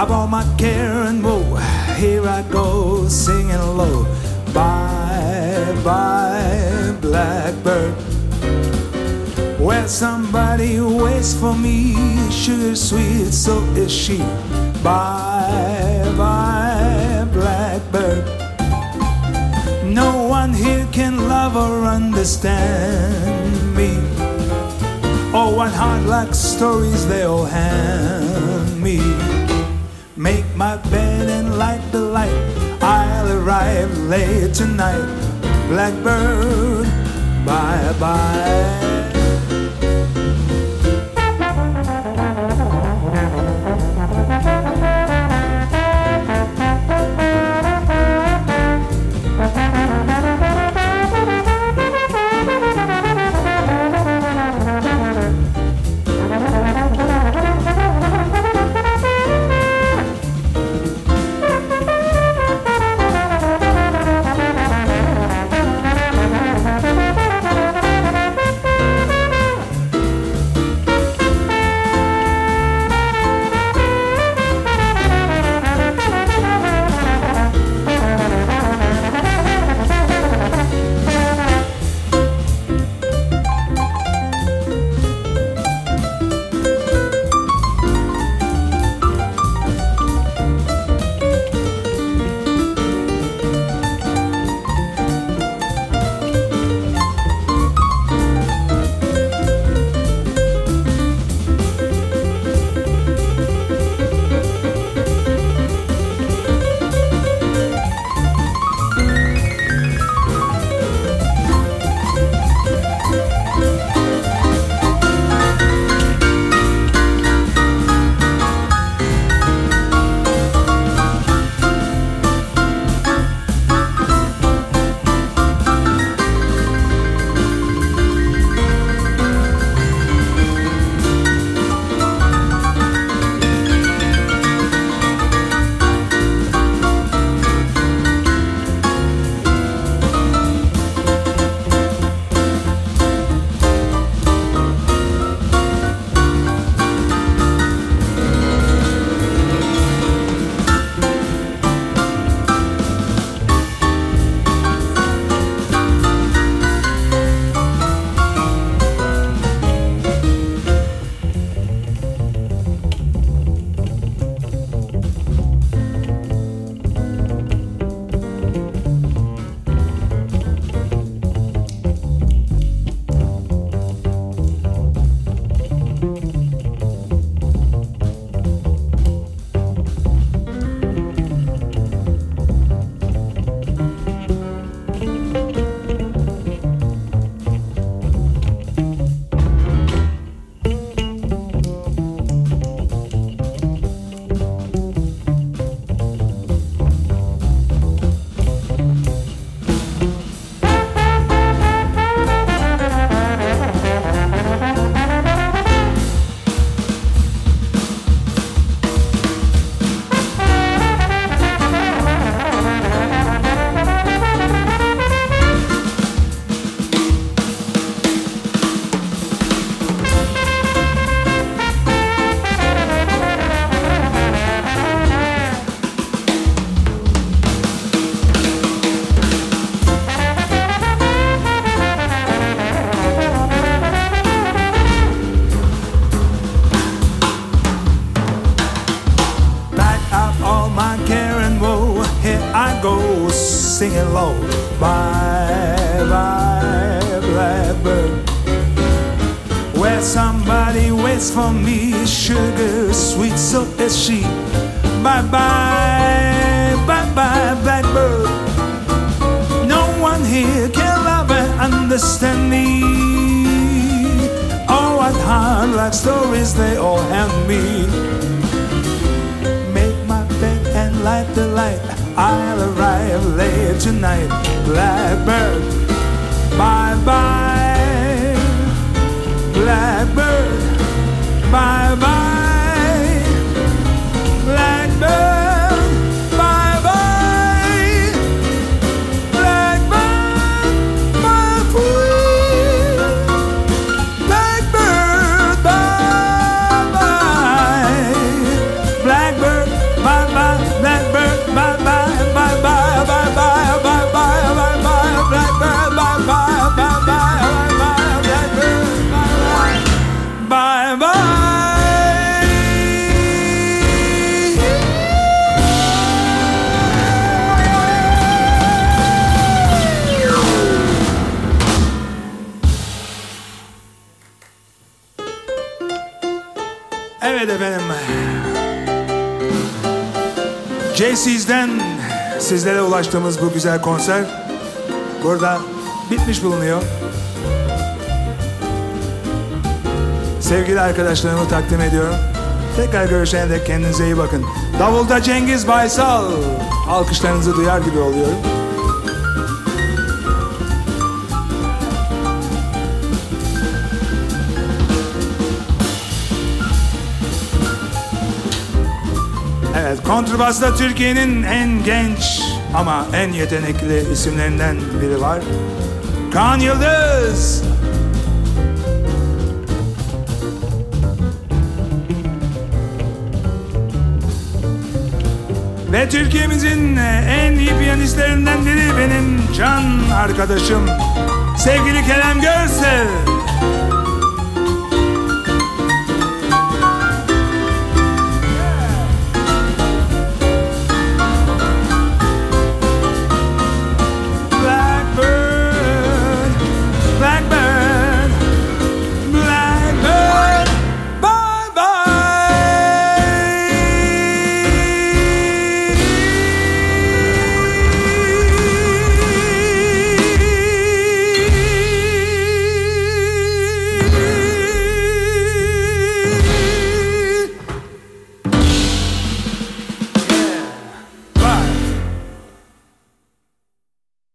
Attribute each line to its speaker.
Speaker 1: about my care and woe. Here I go singing low. Bye, bye, blackbird. Where somebody waits for me, sugar sweet, so is she. Bye, bye, blackbird. No one here can love or understand me. Oh, what hard luck stories they all hand me. Make my bed and light the light. I'll arrive late tonight. Blackbird, bye-bye. Singing low, bye, bye, blackbird. Where somebody waits for me, sugar sweet, so is she. Bye, bye, bye, bye, blackbird. No one here can love and understand me. Oh, what hard luck stories they all hand me. Make my bed and light the light. I'll arrive late tonight. Blackbird, bye-bye. Blackbird, bye-bye. Blackbird, bye-bye. Blackbird, bye-bye. Blackbird, bye-bye. Blackbird, Evet efendim. JC'den sizlere ulaştığımız bu güzel konser burada bitmiş bulunuyor. Sevgili arkadaşlarımı takdim ediyorum. Tekrar görüşene dek kendinize iyi bakın. Davulda Cengiz Baysal. Alkışlarınızı duyar gibi oluyorum. Evet, kontrbasta Türkiye'nin en genç ama en yetenekli isimlerinden biri var. Kaan Yıldız. Ve Türkiye'mizin en iyi piyanistlerinden biri benim can arkadaşım sevgili Kerem Görsel.